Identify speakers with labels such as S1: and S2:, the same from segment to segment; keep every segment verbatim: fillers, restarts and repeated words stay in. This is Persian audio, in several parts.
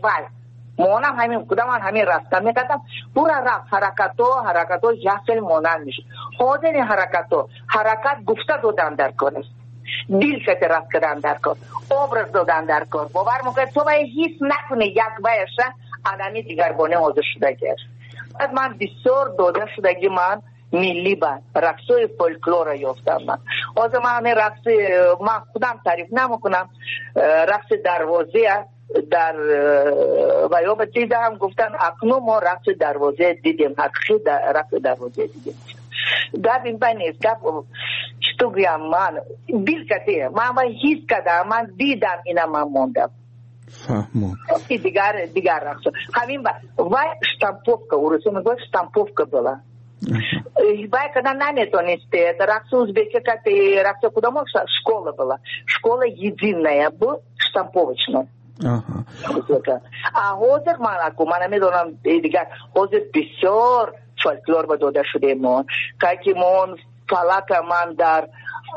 S1: بله مونم همین کدام همین رفتن میکردم برا رفت حرکت ها حرکت ها یخل مونن میشه حاضر این حرکت ها حرکت گفته دادن در کار است دیل که رفت کردن در کار obraz دادن در کار باور میکنه تو باید هیچ نکنه یک بایشه آدمی دیگر بانه حاضر شدگی است از من بسیار داده شدگی من ملی با رقصای فولکلور یافتم من از من همین رقص من خودم تعریف نمیکنم رقص دروازه در ویاب دیده هم گفتن اکنون ما رقص دروازه دیدیم حقیقی در رقص دروازه دیدیم در این بین است که چطور گویم من بیل کده من باید هیچ کده من دیدم اینا من موندم
S2: فهمم
S1: دیگر دیگر رقص همین با وای штамповка у Руси میگه штамповка была вай когда наметонисте ракс узбека ты ракс кудам школа была школа единая был штамповочная
S2: ага
S1: а حاضر من اكو من میدونم دیگر حاضر بسیار فولکلور به داده شده ما که من فلک من در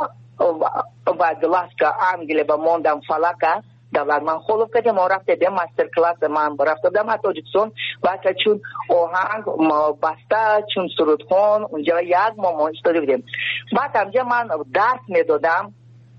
S1: و گلاسکا انگلی با موندم فلک دولت من خلوف کردیم ما رفته دیم مستر کلاس من رفته دیم حتی جکسون باید چون آهنگ بسته چون سرودخون اونجا یک ما ما اشتاده بودیم بعد همجا من درس میدادم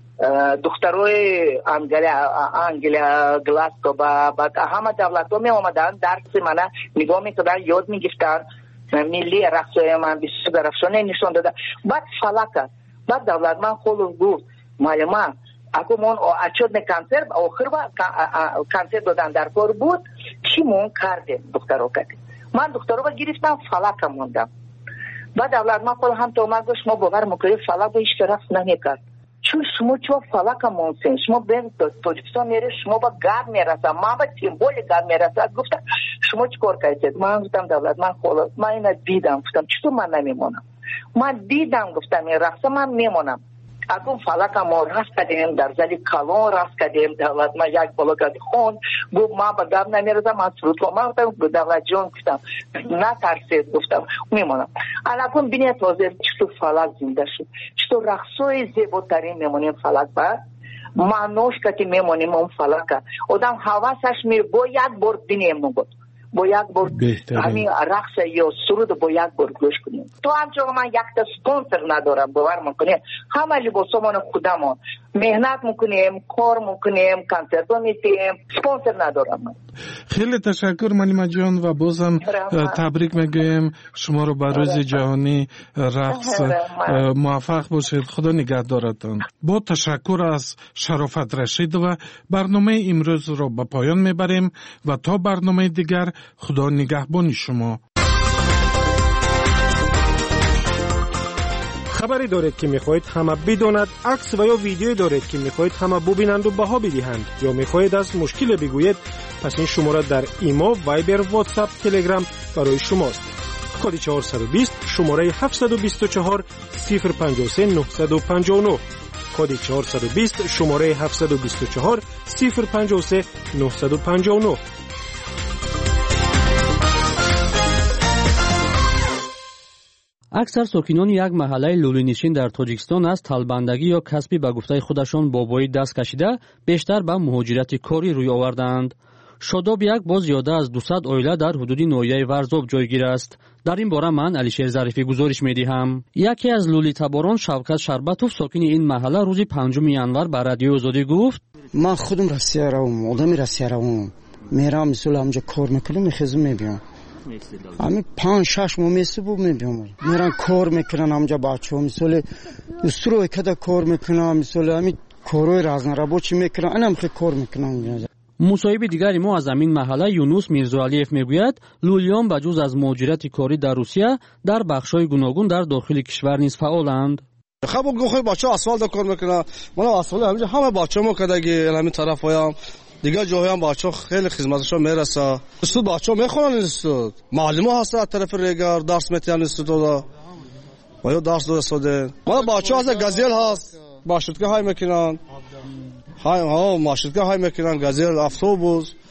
S1: دختروی انگلیا گلاسکو با همه دولت ها می آمدن درس من نگاه میکردن یاد میگفتن ملی رقصای من بسیار درخشانه نشان داده بعد فلک بعد دولت من خلوف گفت معلومه اگه من اچود نه کانسر آخر با کانسر دادن در کار بود چی من کردیم دکتر رو کردیم من دکتر رو گرفتم فلک موندم بعد اولاد ما خود هم تو ما گوش ما باور میکنیم فلک به هیچ طرف نمیکرد چون شما چه فلک موندین شما به توجیکستان میره شما با گرد میرسه ما با سیمبول گرد میرسه گفتم شما چی کار کردید من گفتم دولت من خود من اینا دیدم گفتم چطور من نمیمونم من دیدم گفتم این رقص من میمونم اگه فلک ما رست کردیم در زلی کلون رست کردیم دولت ما یک بلوکت خون گفت ما با گرد نمیرسم من سرود کنم من گفتم دولت جان گفتم نه ترسید گفتم میمونم الان بینید تازه چطور فلک زنده شد چطور رقصای زیباترین میمونیم فلک با معنوش که میمونیم اون فلک آدم حواسش میره با یک بار بینیم نگود با یک بار همین رقص یا سرود با یک بار گوش کنیم تو همچنان من یک تا سپانسر ندارم باور میکنیم همه لباسمون خودمون مهنت میکنیم کار میکنیم کنسرت میتیم سپانسر ندارم من.
S2: خیلی تشکر معلم جان و بازم تبریک میگم شما رو بر روز جهانی رقص موفق باشید خدا نگهدارتان با تشکر از شرافت رشید و برنامه امروز رو به پایان میبریم و تا برنامه دیگر خدا نگهبان شما.
S3: خبری دارید که میخواهید همه بداند عکس و یا ویدیویی دارید که میخواهید همه ببینند و بها بدهند یا میخواهید از مشکل بگویید پس این شماره در ایما وایبر واتساپ تلگرام برای شماست کد چهارصد و بیست شماره هفتصد و بیست و چهار صفر پنجاه و سه نهصد و پنجاه و نه کد چهارصد و بیست شماره هفتصد و بیست و چهار صفر پنجاه و سه نهصد و پنجاه و نه.
S4: اکثر ساکنان یک محله لولینشین در تاجیکستان از طالبندگی یا کسبی به گفته خودشان بابایی دست کشیده بیشتر به مهاجرت کاری روی آوردند. شاداب یک باز زیاده از دویست عائله در حدود ناحیه ورزاب جایگیر است. در این باره من علیشیر ظریفی گزارش می‌دهم. یکی از لولی تباران شوکت شربتوف ساکن این محله روز پنجم ینور به رادیو آزادی گفت
S5: من خودم راسیه راوم آدمی راسیه راوم میرم مثلا همجا کار میکنم میخزم میبینم همین پنج شش ماه میسه بود میبینم میرن کار میکنن همجا بچه ها مثلا استروی کده کار میکنن مثلا همین کاروی رازن رابوچی میکنن انم خیلی کار میکنن.
S4: مصاحبه دیگری ما از همین محله یونس میرزاعلیف میگوید لولیان بجز از مهاجرت کاری در روسیه در بخش‌های گوناگون در داخل کشور نیز فعالند.
S6: خب گوخه بچه‌ها اسفالت کار میکنن ما اسفالت همینجا همه بچه‌ها کداگی همین طرفایم دیگه جایی هم بچه‌ها خیلی خدمتشون میرسه استاد بچه‌ها میخونن استاد معلم‌ها هست از طرف ریگر درس میتونن استاد و یا درس داده ما بچه‌ها از گازیل هست باشد که های میکنن های ها ماشین که های میکنن گازیل اتوبوس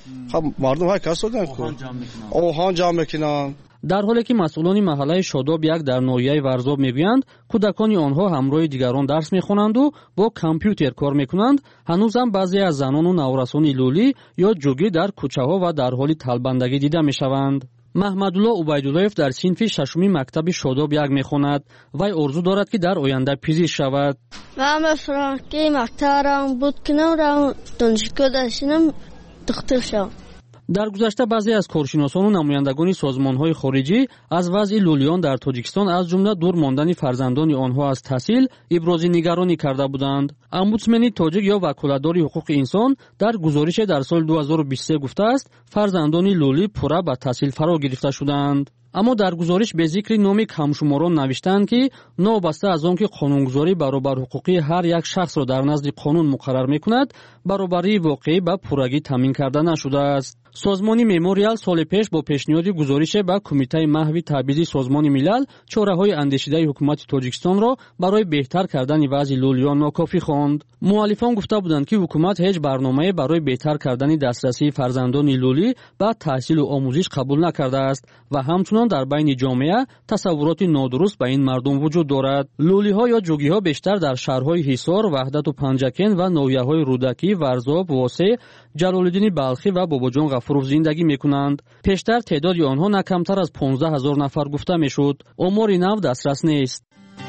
S6: خب مردم های کس دادن اوهان جمع میکنن.
S4: در حالی که مسئولان محله شاداب یک در ناحیه ورزاب میگویند کودکان آنها همراه دیگران درس میخوانند و با کامپیوتر کار میکنند، هنوز هم بعضی از زنان و نورسان لولی یا جوگی در کوچه ها و در حال طلبندگی دیده میشوند. محمدالله عبیداللهیف در صنف ششمی مکتب شاداب یک میخواند. وی آرزو دارد که در آینده پزشک شود.
S7: من فرانکی مکتبم بود کنم را دانشگاه داشتم دکتر شدم.
S4: در گذشته بعضی از کارشناسان و نمایندگان سازمان‌های خارجی از وضع لولیان در تاجیکستان از جمله دور ماندن فرزندان آنها از تحصیل ابراز نگرانی کرده بودند. امبودسمن تاجیک یا وکالتدار حقوق انسان در گزارش در سال دو هزار و بیست و سه گفته است فرزندان لولی پورا به تحصیل فرا گرفته شدند. اما در گزارش به ذکر نام کمشماران نوشتند که نوبسته از آنکه قانونگذاری برابر حقوقی هر یک شخص را در نزد قانون مقرر میکند، برابری واقعی به پورگی تامین کرده نشده است. سازمان مموریال سال پیش با پیشنهاد گزارش به کمیته محو تبعیض سازمان ملل چاره‌های اندیشیده حکومت تاجیکستان را برای بهتر کردن وضع لولیان ناکافی خواند. مؤلفان گفته بودند که حکومت هیچ برنامه‌ای برای بهتر کردن دسترسی فرزندان لولی به تحصیل و آموزش قبول نکرده است و همچنین در بین جامعه تصورات نادرست به این مردم وجود دارد. لولی‌ها یا جوگی‌ها بیشتر در شهرهای حصار، وحدت و پنجکن و ناحیه‌های رودکی، ورزاب، واسع، جلال‌الدین بلخی و باباجان غفورov زندگی می‌کنند. پیشتر تعداد آنها نه کمتر از پانزده هزار نفر گفته می‌شد. آمار نو دسترس نیست.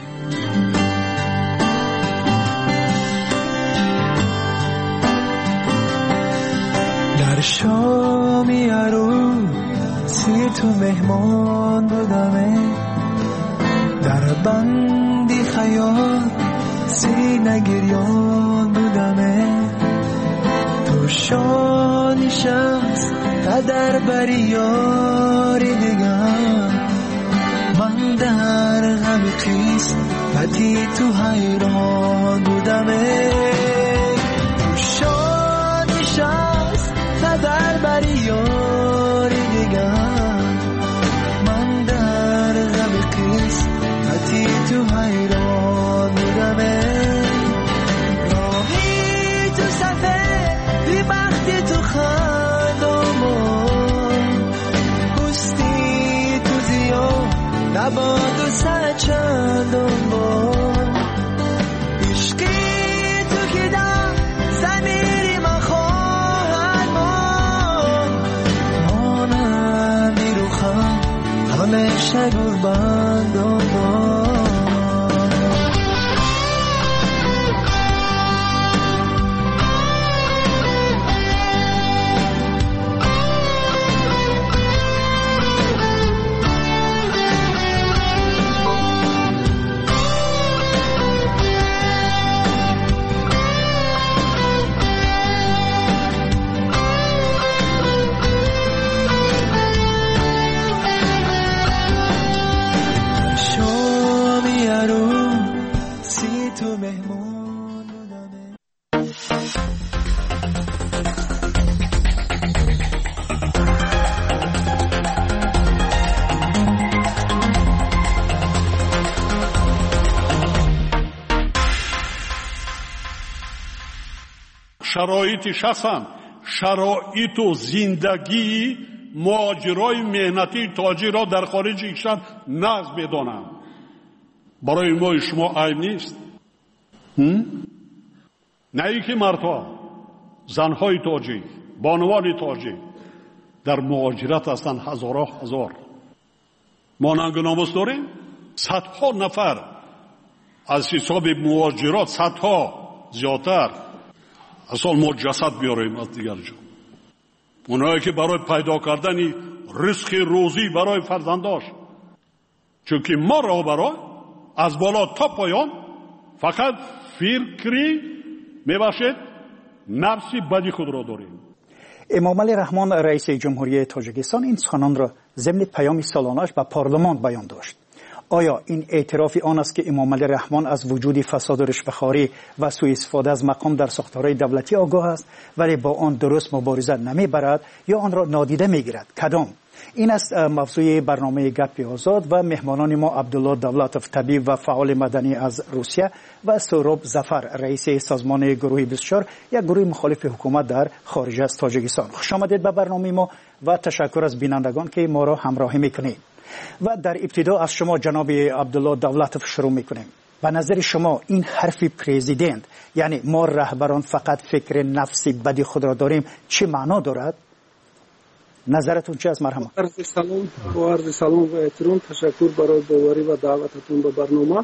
S8: در شامی عروسی تو مهمان بودمه، در بندی خیال سینه گریان بودمه، تو شانی شمس قدر بری یاری دیگر، من در غم قیس پتی تو حیران بودمه، تو شانی شمس قدر بری یاری دیگر، من در غم قیس پتی تو حیران بودمه، راهی تو صفه بی وقتی تو خندامون، پوستی تو زیاد نباد و سچندان بار، عشقی تو که دم زمیری من خواهد مان، مانندی رو خم همیشه گربندان بار.
S9: شرایط شخصم، شرایط و زندگی مهاجرای مهنتی تاجر را در خارج کشور نقض بدانم. برای ما شما عیب نیست. نه ای که مردها، زنهای تاجیک، بانوان تاجیک در مهاجرت هستند هزارها هزار. ما ننگ و ناموس داریم. صدها نفر از حساب مهاجرات، صدها زیادتر. اصلا ما جسد بیاریم از دیگر جا. اونایی که برای پیدا کردن رزق روزی برای فرزنداش، چون که ما را برای از بالا تا پایان فقط فکری میباشد نفسی بدی خود را داریم.
S10: امامعلی رحمان رئیس جمهوری تاجیکستان این سخنان را ضمن پیام سالانه‌اش به پارلمان بیان داشت. آیا این اعتراف آن است که امامعلی رحمان از وجود فساد و رشوه‌خواری و سوء استفاده از مقام در ساختارهای دولتی آگاه است ولی با آن درست مبارزه نمیبرد یا آن را نادیده میگیرد؟ کدام؟ این است موضوع برنامه گپ آزاد و مهمانان ما عبدالله دولتوف طبیب و فعال مدنی از روسیه و سهراب ظفر رئیس سازمان گروه بیست و چهار یک گروه مخالف حکومت در خارج از تاجیکستان. خوش آمدید به برنامه ما و تشکر از بینندگان که ما را همراهی میکنید. و در ابتدا از شما جناب عبدالله دولتوف شروع میکنیم. به نظر شما این حرف پرزیدنت، یعنی ما رهبران فقط فکر نفسی بدی خود را داریم، چه معنا دارد؟ نظرتون چه است؟ مرحبا.
S11: عرض سلام و عرض سلام و احترام. تشکر برای باوری و دعوتتون به برنامه.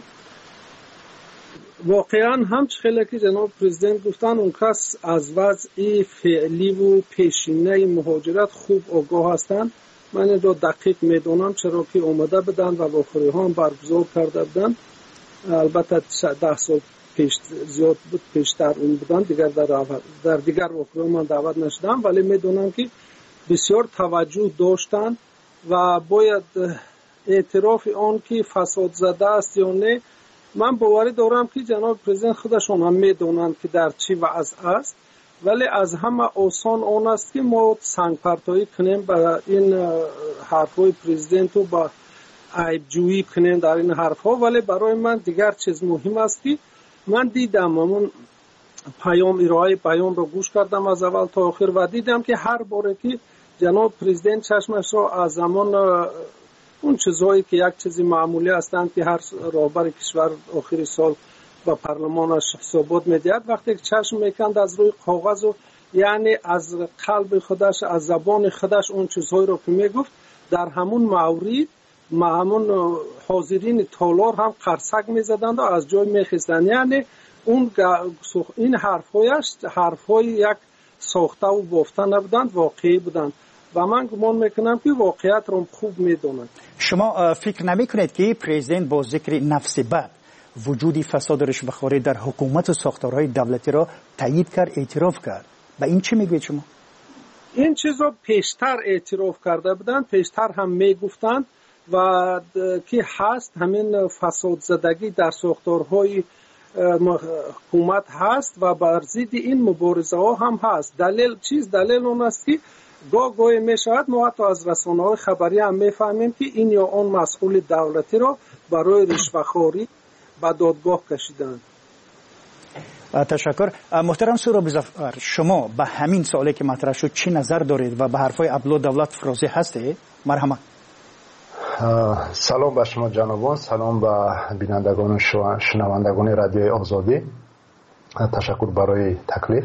S11: واقعا همچه خیلی که جناب پرزیدنت گفتن، اون کس از وضع فعلی و پیشینه مهاجرت خوب آگاه هستند. من این را دقیق میدونم، چرا که اومده بدن و واخوری ها هم برگزار کرده بدن. البته ده سال پیش زیاد بود، پیشتر اون بودن، دیگر در, در دیگر واخوری من دعوت نشدم، ولی میدونم که بسیار توجه داشتن و باید اعتراف آن که فساد زده است یا نه. من باوری دارم که جناب پرزیدنت خودشون هم میدونند که در چی وضع است، ولی از همه آسان آن است که ما سنگ پرتایی کنیم به این حرفهای پرزیدنت و با عیب جویی کنیم در این حرفها. ولی برای من دیگر چیز مهم است که من دیدم همون پیام ارائه پیام رو گوش کردم از اول تا آخر و دیدم که هر باره که جناب پرزیدنت چشمش رو از زمان اون چیزهایی که یک چیزی معمولی هستند که هر رهبر کشور آخر سال با پارلمانش حسابات میدهد، وقتی که چشم میکند از روی کاغذ و یعنی از قلب خودش، از زبان خودش اون چیزهایی رو که میگفت، در همون مورد ما همون حاضرین تالار هم قرصک میزدند و از جای میخیستند. یعنی اون این حرفهایش حرفهای یک ساخته و بافته نبودند، واقعی بودند و من گمان میکنم که واقعیت رو خوب میدونند.
S10: شما فکر نمیکنید که پرزیدنت با ذکر نفس بد وجودی فساد و رشوه‌خواری در حکومت و ساختارهای دولتی را تایید کرد، اعتراف کرد؟ به این چی میگوید شما؟
S11: این چیزا پیشتر اعتراف کرده بودند، پیشتر هم میگفتند و که هست همین فساد زدگی در ساختارهای حکومت هست و بر ضد این مبارزه ها هم هست. دلیل چیز؟ دلیل اون است که گاه گاهی می شود ما حتی از رسانه های خبری هم میفهمیم که این یا آن مسئول دولتی را برای رشوه‌خواری به دادگاه کشیدند.
S10: تشکر. محترم سهراب ظفر، شما به همین سوالی که مطرح شد چی نظر دارید و به حرفای عبدالله دولتوف راضی هستید؟ مرحبا.
S12: سلام به شما جنابان، سلام به بینندگان و شنوندگان رادیوی آزادی. تشکر برای تکلیف.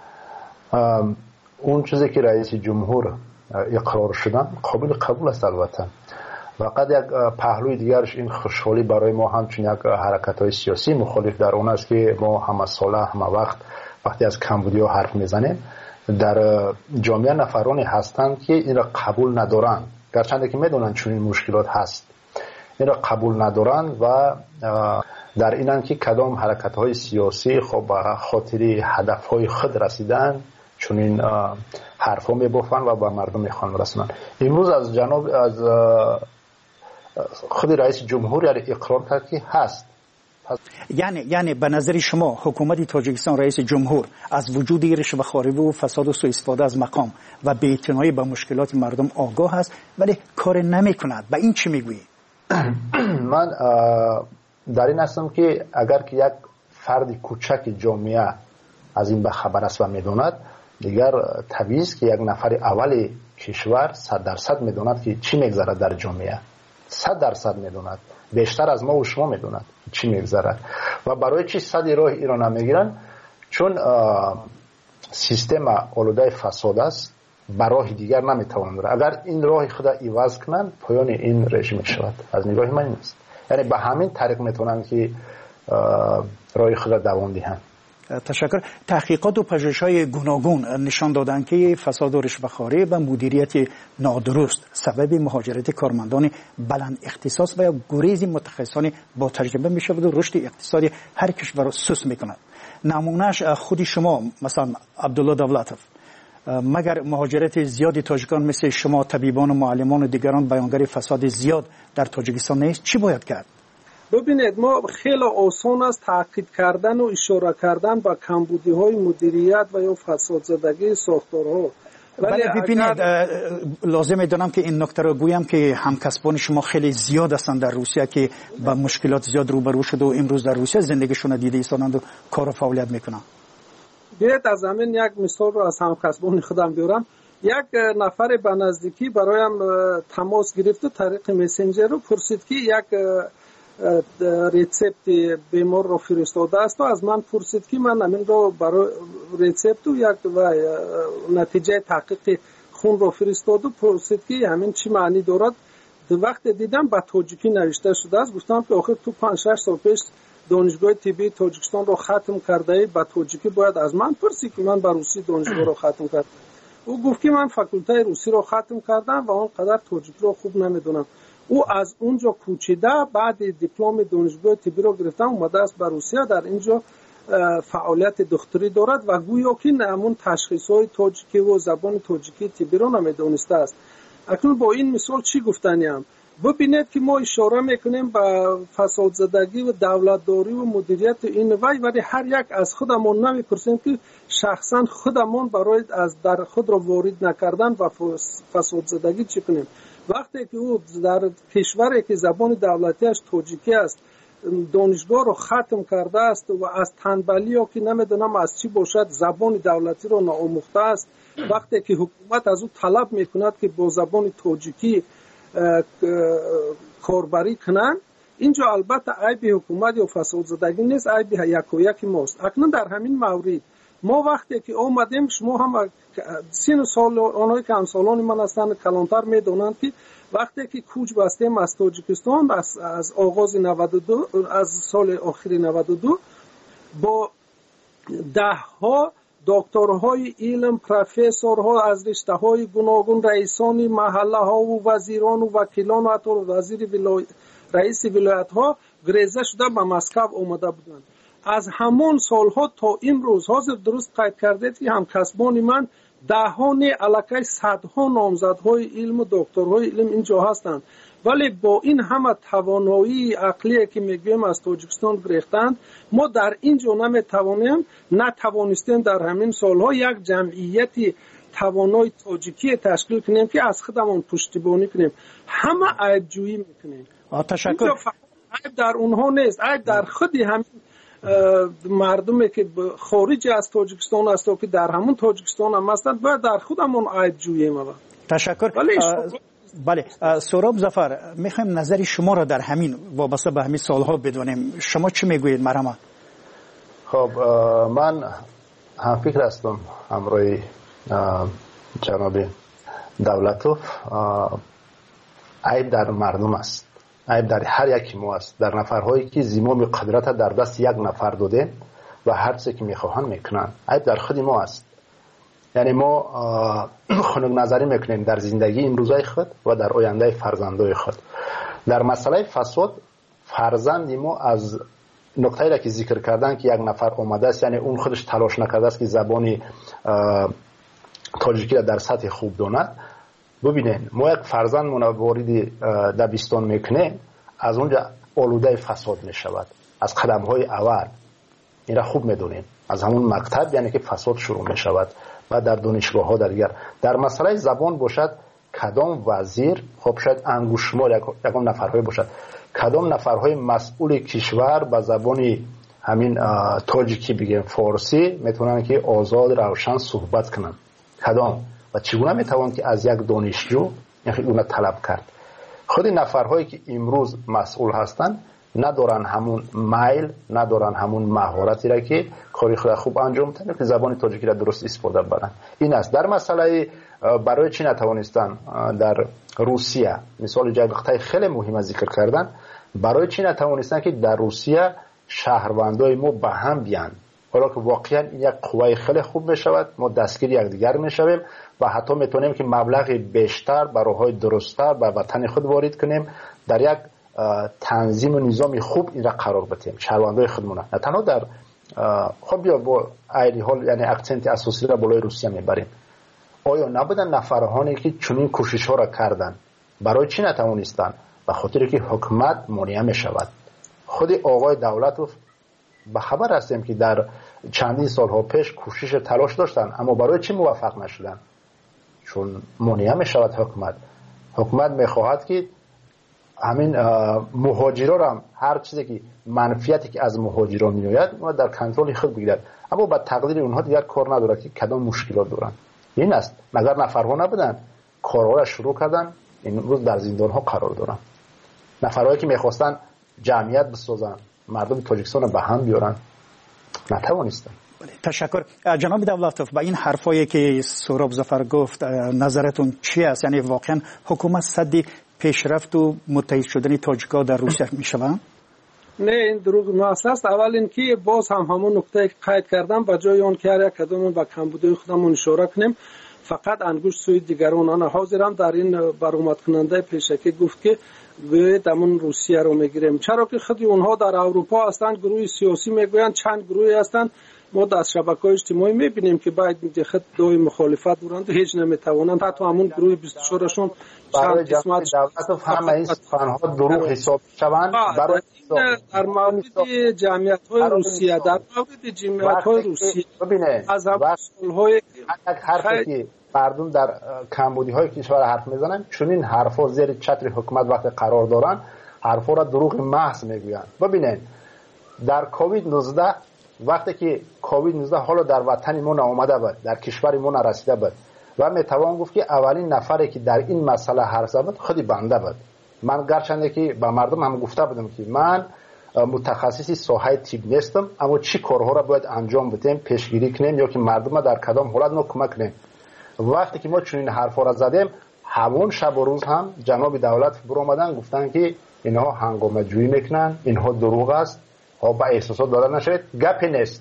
S12: اون چیزی که رئیس جمهور اقرار شدن قابل قبول است البته. فقط یک پهلوی دیگرش این خوشحالی برای ما همچون یک حرکت‌های سیاسی مخالف در اون است که ما همه ساله همه وقت وقتی از کمبودیا حرف میزنیم در جامعه نفرانی هستند که این را قبول ندارن، گرچند که میدونن چون این مشکلات هست، این را قبول ندارن و در اینن که کدام حرکت‌های سیاسی خب به خاطر هدف‌های خود رسیدن چون این حرفا میبافن و به مردم میخوان رسونن. امروز از جناب از خود رئیس جمهور یعنی اقرار کرد که هست.
S10: یعنی یعنی به نظر شما حکومت تاجیکستان، رئیس جمهور از وجود رشوه‌خواری و فساد و سوء استفاده از مقام و بی‌اعتنایی به مشکلات مردم آگاه است ولی کار نمی‌کند. به این چی میگویی؟
S12: من در این هستم که اگر که یک فرد کوچک جامعه از این به خبر است و میداند، دیگر طبیعی است که یک نفر اول کشور صد درصد میداند که چی میگذرد در جامعه، صد درصد میداند، بیشتر از ما و شما میداند چی میگذرد و برای چی صد راه ایران نمیگیرن؟ چون سیستم آلوده فساد است، به راه دیگر نمیتوانند. اگر این راه خود عوض کنند پایان این رژیم شود. از نگاه من این است، یعنی به همین طریق میتونن که راه خود دوام دهند.
S10: تشکر. تحقیقات و پژوهش‌های گوناگون نشان دادند که فساد و رشوه‌خواری و مدیریت نادرست سبب مهاجرت کارمندان بلند اختصاص و یا گریز متخصصان با تجربه می‌شود و رشد اقتصادی هر کشور را سوس می‌کند. نمونهش خود شما مثلا عبدالله دولتوف، مگر مهاجرت زیادی تاجیکان مثل شما طبیبان و معلمان و دیگران بیانگر فساد زیاد در تاجیکستان نیست؟ چی باید کرد؟
S11: ببینید، ما خیلی آسان است تاکید کردن و اشاره کردن به کمبودی های مدیریت و یا فساد زدگی ساختارها،
S10: ولی ببینید لازم دارم که این نکته رو گویم که همکسبان شما خیلی زیاد هستند در روسیه که با مشکلات زیاد روبرو شده و امروز در روسیه زندگیشون رو دیده ایستادند و کار و فعالیت میکنن. بیاید از همین یک مثال رو از همکسبان خودم بیارم. یک نفر به نزدیکی برایم تماس گرفت و طریق مسنجر رو پرسید که یک ریسپت بیمار رو فرستاده است و از من پرسید که من همین رو برای ریسپت و یک و نتیجه تحقیق خون رو فرستاد و پرسید که همین چی معنی دارد. وقت دیدم به تاجیکی نوشته شده است. گفتم که آخر تو پنج شش سال پیش دانشگاه طبی تاجیکستان رو ختم کرده ای، به تاجیکی باید از من پرسی که من به روسی دانشگاه رو ختم کردم. او گفت که من فاکولته روسی رو ختم کردم و آنقدر تاجیکی رو خوب نمیدونم. او از اونجا کوچیده بعد دیپلم دانشگاه طبی رو گرفتم اومده است به روسیه، در اینجا فعالیت دکتری دارد و گویا که همون تشخیص‌های تاجیکی و زبان تاجیکی طبی رو نمیدونسته است. اکنون با این مثال چی گفتنیم؟ ببینید که ما اشاره میکنیم به فساد زدگی و دولتداری و مدیریت این وی، ولی هر یک از خودمون نمیپرسیم که شخصا خودمون برای از در خود را وارد نکردن و فساد زدگی چی کنیم. وقتی که او در کشوری که زبان دولتیش تاجیکی است دانشگاه رو ختم کرده است و از تنبلی ها که نمیدونم از چی باشد زبان دولتی رو ناآموخته است، وقتی که حکومت از او طلب میکند که با زبان تاجیکی کاربری کنن، اینجا البته عیب حکومت یا فساد زدگی نیست، عیب یک و یک ماست. اکنون در همین مورد ما وقتی که آمدیم، شما هم سین سال آنهایی که همسالان من هستند کلانتر میدونند که وقتی که کوچ بستیم از تاجیکستان از, از آغاز نود و دو از سال آخری نود و دو با ده ها دکترهای علم، پروفسورها از رشته‌های گوناگون، رئیسان محله ها و وزیران و وکیلان و حتی وزیر ولای... رئیس ولایت ها گریزه شده به مسکو آمده بودند. از همان سالها تا امروز حاضر درست قید کردید که همکسبان من دهان الکی صدها نامزدهای علم و دکترهای علم اینجا هستند، ولی با این همه توانایی عقلی که میگویم از تاجیکستان گرفتند، ما در اینجا نمیتوانیم نتوانستیم در همین سالها یک جمعیتی توانای تاجیکی تشکیل کنیم که از خودمون پشتیبانی کنیم. همه عیب جویی میکنیم. تشکر.
S11: عیب در اونها نیست، عیب در خودی همین مردمی که خارج از تاجیکستان هستن که در همون تاجیکستان هم هستند باید در خودمون عیب جوییم.
S10: تشکر. بله سهراب ظفر، میخوایم نظر شما را در همین وابسته به همین سالها بدونیم. شما چی میگویید مرحمت؟
S12: خب من هم فکر هستم همراه جناب دولتوف، عیب در مردم است، عیب در هر یکی ما است، در نفرهایی که زمام قدرت در دست یک نفر داده و هر چیزی که میخواهند میکنن. عیب در خود ما است. یعنی ما خنک نظری میکنیم در زندگی امروزای خود و در آینده فرزندای خود. در مسئله فساد فرزند ما از نقطه‌ای را که ذکر کردن که یک نفر اومده است، یعنی اون خودش تلاش نکرده است که زبانی تاجیکی را در سطح خوب داند. ببینید ما یک فرزند من وارد دبستان میکنه، از اونجا آلوده فساد میشود از قدم‌های اول. این را خوب میدونیم، از همون مکتب یعنی که فساد شروع میشود و در دانشگاه ها در دیگر. در مسئله زبان باشد کدام وزیر، خب شاید انگوشمار یکم نفرهای باشد، کدام نفرهای مسئول کشور به زبان همین تاجیکی بگیم فارسی میتونن که آزاد روشن صحبت کنن، کدام و چگونه میتوان که از یک دانشجو یعنی اون طلب کرد. خود نفرهایی که امروز مسئول هستند ندارن همون میل، ندارن همون مهارتی را که کاری خود خوب انجام بدن که زبان تاجیکی را درست استفاده بدن. این است. در مسئله برای چی نتوانستن در روسیه، مثال جای خیلی مهم ذکر کردن، برای چی نتوانستن که در روسیه شهروندای ما به هم بیان، حالا که واقعا این یک قوه خیلی خوب میشود، ما دستگیر یکدیگر میشویم و حتی میتونیم که مبلغ بیشتر برای های درست‌تر به وطن خود وارد کنیم، در یک تنظیم و نظام خوب این را قرار بدیم شهروندای خودمون. نه تنها در خب بیا با ایدی حال یعنی اکسنت اساسی را بالای روسیه میبریم. آیا نبودن نفرهانی که چنین کوشش ها را کردن؟ برای چی نتوانستن؟ به خاطر که حکومت مانع میشود. خود آقای دولتوف به خبر هستیم که در چندین سالها پیش کوشش تلاش داشتن، اما برای چی موفق نشدن؟ چون مانع میشود حکومت حکومت میخواهد که همین مهاجران هم هر چیزی که منفیتی که از مهاجران میآید ما در کنترل خود بگیرد، اما با تقدیر اونها دیگر کار نداره که کدام مشکلات دارن. این است مگر نفرها نبودن کارها را شروع کردن، این روز در زندان ها قرار دارن. نفرهایی که میخواستن جمعیت بسازن، مردم تاجیکستان به هم بیارن، نتوانستن.
S10: تشکر. جناب دولتوف، با این حرفایی که سهراب ظفر گفت نظرتون چی است؟ یعنی واقعا حکومت صد پیشرفت و متحد شدن تاجیک‌ها در روسیه میشوند؟
S11: نه، این دروغ محض است. اول اینکه باز هم همون نکته که قید کردم با جای اون که هر کدوم با کمبودی خودمون اشاره کنیم، فقط انگشت سوی دیگران. انا حاضرم در این برآمد کننده پیشکی گفت که به دمون روسیه رو میگیریم، چرا که خودی اونها در اروپا هستند، گروه سیاسی میگویند چند گروهی هستند. ما در شبکه‌های اجتماعی می‌بینیم که باید خط دوی مخالفت دارند، هیچ نمی‌توانند. حتی همون گروه بیست و چهار شون
S12: چند قسمت دولت همه این سخن‌ها دروغ حساب شوند. برای
S11: در مورد جمعیت‌های روسیه، در مورد جمعیت‌های روسیه از همسال‌های
S12: حرفی که مردم در کمبودی‌های کشور حرف میزنن، چون این حرفا زیر چتر حکومت وقت قرار دارن، حرفا را دروغ محض میگویند. ببینید در کووید نوزده وقتی که کووید نوزده حالا در وطن ما آمده بود، در کشور ما رسیده بود و میتوان گفت که اولین نفری که در این مسئله حرف زد خودی بنده بود. من گرچنده که به مردم هم گفته بودم که من متخصصی ساحه طب نیستم، اما چی کارها را باید انجام بدیم، پیشگیری کنیم یا که مردم در کدام حالت ما کمک کنیم. وقتی که ما چون این حرفا را زدیم، همون شب و روز هم جناب دولت برو آمدن گفتن که اینها هنگامه جویی میکنن، اینها دروغ است، ها با احساسات داده نشد، گپی نیست.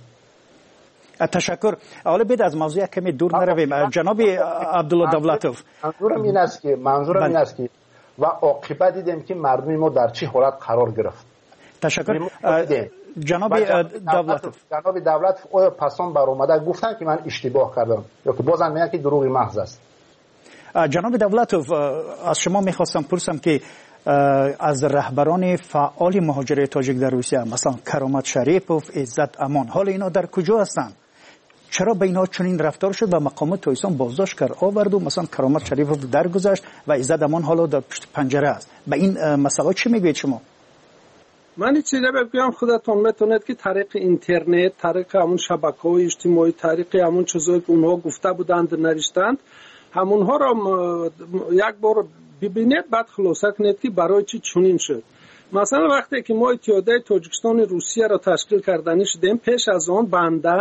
S10: تشکر. حالا بید از موضوع کمی دور نرویم. جناب عبدالله دولتوف،
S12: منظورم این است که منظورم این است که و عاقبت دیدیم که مردم ما در چی حالت قرار گرفت.
S10: تشکر. جناب دولتوف،
S12: جناب دولت آیا پسان بر اومده گفتن که من اشتباه کردم یا که بازم میگن که دروغ محض است؟
S10: جناب دولتوف، از شما میخواستم پرسم که از رهبران فعال مهاجر تاجیک در روسیه مثلا کرامت شریپوف، عزت امان، حال اینا در کجا هستند؟ چرا به اینا چنین رفتار شد و مقامات تویسان بازداشت کرد آورد و مثلا کرامت شریپوف درگذشت و عزت امان حالا در پشت پنجره است؟ به این مسئله چی میگید شما؟
S11: من چیزی بگم خودتون میتونید که طریق اینترنت، طریق همون شبکه‌های اجتماعی، طریق همون چیزایی که اونها گفته بودند نوشتند، همونها را یک بار ببینید بعد خلاصه کنید که برای چی چنین شد. مثلا وقتی که ما اتحادیه تاجیکستان روسیه را تشکیل کردنی شدیم، پیش از آن بنده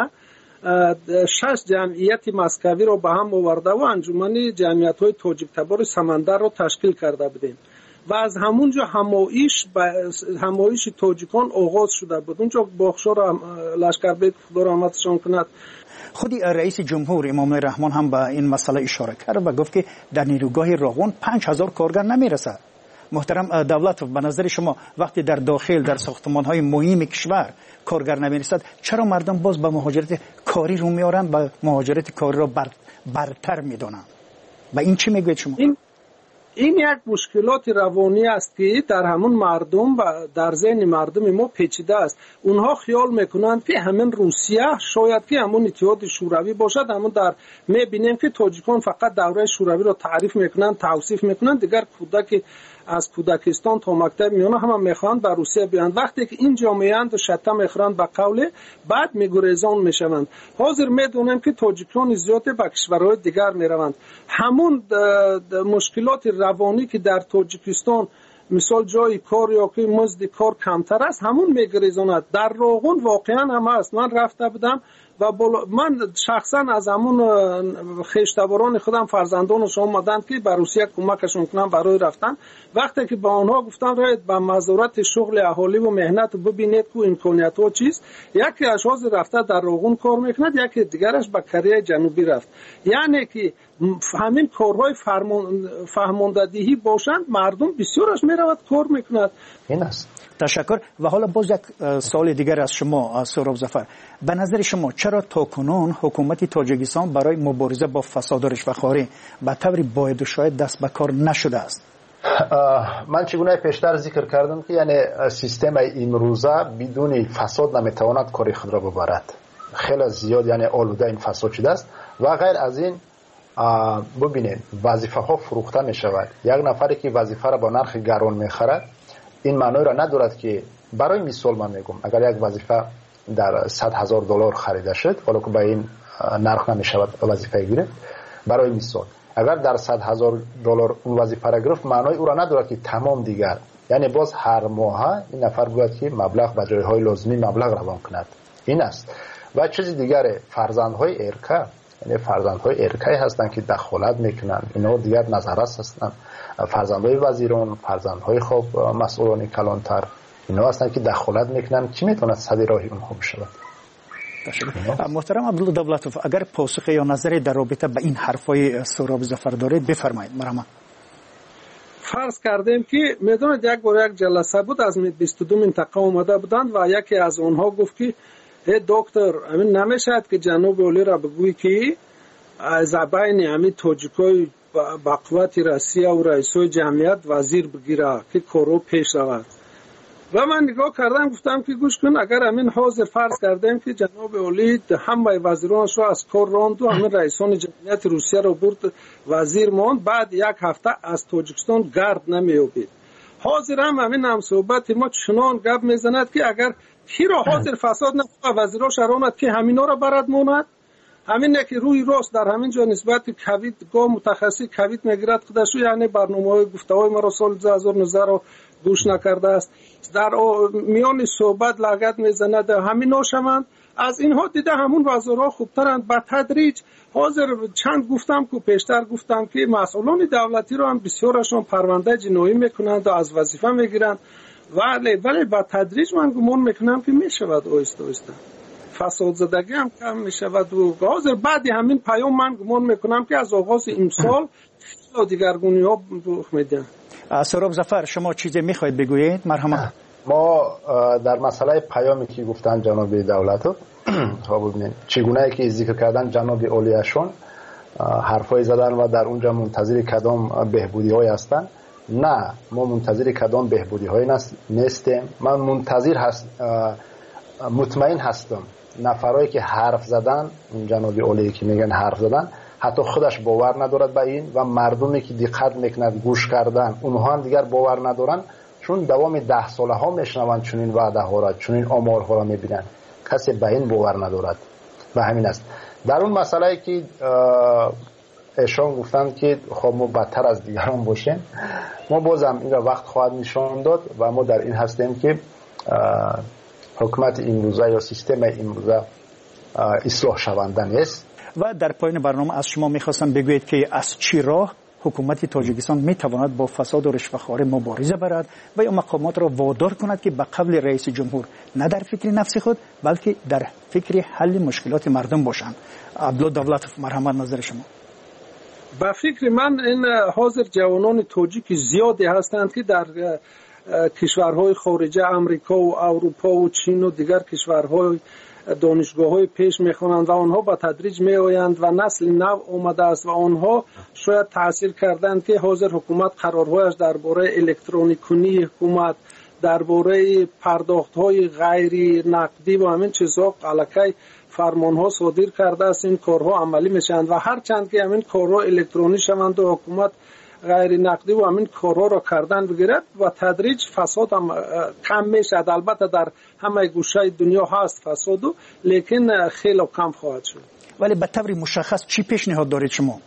S11: شش جمعیت مسکوی را به هم آورده و انجمن جمعیت‌های تاجیک تبار سمندر را تشکیل کرده بودیم و از همونجا همایش همایش تاجیکان آغاز شده بود. اونجا باخشار لشکربیت خدا رحمتشان کند،
S10: خودی رئیس جمهور امام رحمان هم به این مسئله اشاره کرد و گفت که در نیروگاه راغون پنج هزار کارگر نمیرسد. محترم دولتوف، به نظر شما وقتی در داخل در ساختمان‌های مهم کشور کارگر نمیرسد، چرا مردم باز به مهاجرت کاری رو میارن و مهاجرت کاری را بر برتر میدونن؟ و این چی میگوید شما؟
S11: این این یک مشکلات روانی است که در همون مردم و در ذهن مردم ما پیچیده است. اونها خیال میکنند که همین روسیه شاید که همون اتحاد شوروی باشد. همون در میبینیم که تاجیکان فقط دوره شوروی را تعریف میکنند، توصیف میکنند، دیگر کودک از کودکستان تا مکتب میانه هم میخوان به روسیه بیاند. وقتی که این جامعه اند و شتا میخورند به قول بعد میگریزان میشوند. حاضر میدونیم که تاجیکان زیاد به کشورهای دیگر میروند. همون مشکلات روانی که در تاجیکستان مثال جای کار یا که مزد کار کمتر است، همون میگریزاند. در راغون واقعا هم است. من رفته بودم و من شخصا از همون خیشتباران خودم فرزندانش آمدن که به روسیه کمکشون کنم برای رفتن. وقتی که با آنها گفتم راید به مزارت شغل اهالی و مهنت ببینید که امکانیت ها چیست، یکی اشخاص رفته در راغون کار میکند، یکی دیگرش به کره جنوبی رفت. یعنی که همین کارهای فهماندهی باشند، مردم بسیارش میرود کار میکند.
S12: این است.
S10: تشکر. و حالا باز یک سوال دیگر از شما سهراب ظفر، به نظر شما چرا تاکنون حکومت تاجیکستان برای مبارزه با فساد و رشوه‌خواری به طوری باید و شاید دست به کار نشده است؟
S12: من چگونه پیشتر ذکر کردم که یعنی سیستم امروزه بدون فساد نمیتواند کاری خود را ببرد. خیلی زیاد یعنی آلوده این فساد شده است و غیر از این ببینید وظیفه ها فروخته می شود. یک نفری که وظیفه را با نرخ گران می خرد این معنی را ندارد که برای مثال من میگم اگر یک وظیفه در صد هزار دلار خریده شد ولی که با این نرخ نمی شود وظیفه گیرد، برای مثال اگر در صد هزار دلار اون وظیفه را گرفت معنی او را ندارد که تمام دیگر، یعنی باز هر ماه این نفر باید که مبلغ به جایهای لازمی مبلغ روان کند. این است. و چیز دیگر فرزندهای ارکه، یعنی فرزندهای ارکه هستند که دخالت میکنند، اینا دیگر نظررس هستند. فرزندهای وزیران، فرزندهای خب مسئولان کلانتر، اینا هستند که دخالت میکنند. کی میتواند سد راهی اونها بشود؟
S10: محترم عبدالدولتوف، اگر پاسخ یا نظری در رابطه به این حرفای سهراب ظفر دارید بفرمایید. مرحبا.
S11: فرض کردیم که میدونید یک بار یک جلسه بود از بیست و دو منطقه اومده بودند و یکی از اونها گفت که ای دکتر همین نمیشد که جناب اولی را بگویی که از بین همین تاجیکای با قوت روسیه و رئیسای جمعیت وزیر بگیره که کارو پیش رود. و من نگاه کردم گفتم که گوش کن، اگر همین حاضر فرض کردیم که جناب اولی همه وزیرانش را از کار راند و همین رئیسان جمعیت روسیه را برد وزیر ماند، بعد یک هفته از تاجیکستان گرد نمیابید. حاضر هم همین هم صحبت ما چنان گپ میزند که اگر کی را حاضر فساد نکنه وزیراش راند که همینا را برد ماند، همین که روی راست در همین جا نسبت کوید گاه متخصص کوید میگیرد خودشو، یعنی برنامه‌های گفته‌های ما را سال دو هزار و نوزده رو گوش نکرده است، در میان صحبت لگد میزند همین ناشمند. از اینها دیده همون وزرا خوبترند. با تدریج حاضر چند گفتم که پیشتر گفتم که مسئولان دولتی رو هم بسیارشون پرونده جنایی میکنند و از وظیفه میگیرند، ولی ولی با تدریج من گمان میکنم که میشود آهسته آهسته فساد زدگی هم کم میشود و حاضر بعد همین پیام من گمان میکنم که از آغاز امسال خیلی دیگرگونی ها رخ میدن.
S10: سهراب ظفر شما چیزی میخواید بگویید؟ مرحبا.
S12: ما در مسئله پیامی که گفتن جناب دولت ها ببینید چگونه که ذکر کردن جناب اولیشون حرفای زدن و در اونجا منتظر کدام بهبودی های هستن. نه، ما منتظر کدام بهبودی های نیستیم. من منتظر هست مطمئن هستم نفرایی که حرف زدن، اون جناب اولی که میگن حرف زدن، حتی خودش باور ندارد به این و مردمی که دقت میکنند گوش کردن اونها هم دیگر باور ندارن، چون دوام ده ساله ها میشنوند چنین وعده ها را، چنین آمارها را میبینند، کسی به این باور ندارد. و همین است. در اون مسئله که ایشان گفتند که خب ما بدتر از دیگران باشیم، ما بازم این را وقت خواهد نشان داد و ما در این هستیم که حکومت امروزه یا سیستم امروزه اصلاح شونده نیست.
S10: و در پایان برنامه از شما میخواستم بگویید که از چی راه حکومت تاجیکستان میتواند با فساد و رشوه‌خواری مبارزه برد و یا مقامات را وادار کند که به قبل رئیس جمهور نه در فکر نفس خود بلکه در فکر حل مشکلات مردم باشند. عبدالدولتوف، مرحمت نظر شما.
S11: با فکر من این حاضر جوانان تاجیک زیادی هستند که در کشورهای خارجه امریکا و اروپا و چین و دیگر کشورهای دانشگاه‌های پیش می‌خوانند و آنها با تدریج می‌آیند و نسل نو آمده است و آنها شاید تاثیر کردند که حاضر حکومت قرارهایش درباره الکترونیکی حکومت، درباره پرداخت‌های غیر نقدی و همین چیزها الکی فرمان‌ها صادر کرده است. این کارها عملی میشن و هر چند که همین کارها الکترونیک شوند و حکومت غیر نقدی و همین کارها را کردن بگیرد و تدریج فساد هم کم میشد. البته در همه گوشه دنیا هست فساد، لیکن خیلی کم خواهد شد.
S10: ولی به طور مشخص چی پیشنهاد دارید شما؟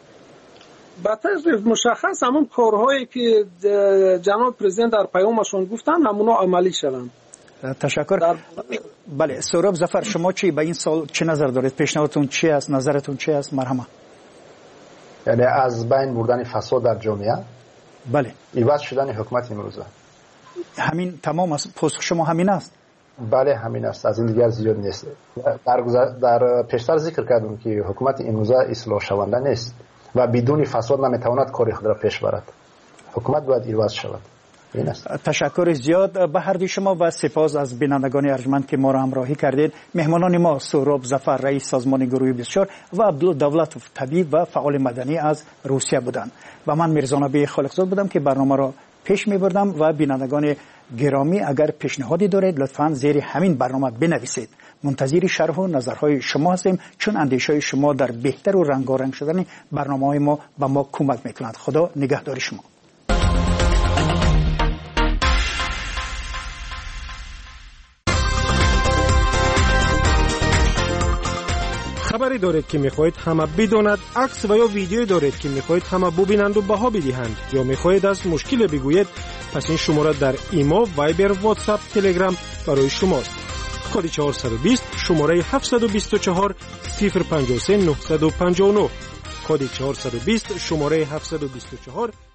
S11: به طور مشخص همون کارهایی که جناب پرزیدنت در پیامشون گفتن همونا عملی شوند.
S10: تشکر. در... بله سهراب ظفر شما چی به این سال چه نظر دارید؟ پیشنهادتون چی است؟ نظرتون چی است؟ مرحبا.
S12: یعنی از بین بردن فساد در جامعه؟
S10: بله.
S12: عوض شدن حکومت امروزه.
S10: همین تمام است. پاسخ شما همین است؟
S12: بله همین است. از این دیگر زیاد نیست. در در پیشتر ذکر کردم که حکومت امروزه اصلاح شونده نیست و بدون فساد نمیتواند کاری خود را پیش برد. حکومت باید عوض شود. این است.
S10: تشکر زیاد به هر دوی شما و سپاس از بینندگان ارجمند که ما را همراهی کردید. مهمانان ما سهراب ظفر رئیس سازمان گروه بیست و چهار و عبدالدولتوف طبیب و فعال مدنی از روسیه بودند و من میرزا نبی خالقزاد بودم که برنامه را پیش میبردم. و بینندگان گرامی اگر پیشنهادی دارید لطفاً زیر همین برنامه بنویسید. منتظر شرح و نظرهای شما هستیم، چون اندیشه شما در بهتر و رنگارنگ شدن برنامه‌های ما به ما کمک می‌کند. خدا نگهدار شما.
S3: خبری دارید که میخواهید همه بداند، عکس و یا ویدیو دارید که میخواهید همه ببینند و بها بدهند، یا میخواهید از مشکل بگویید، پس این شماره در ایما، وایبر، واتساپ، تلگرام برای شماست. کد چهارصد و بیست شماره هفتصد و بیست و چهار صفر پنجاه و سه نهصد و پنجاه و نه. کد چهارصد و بیست شماره هفتصد و بیست و چهار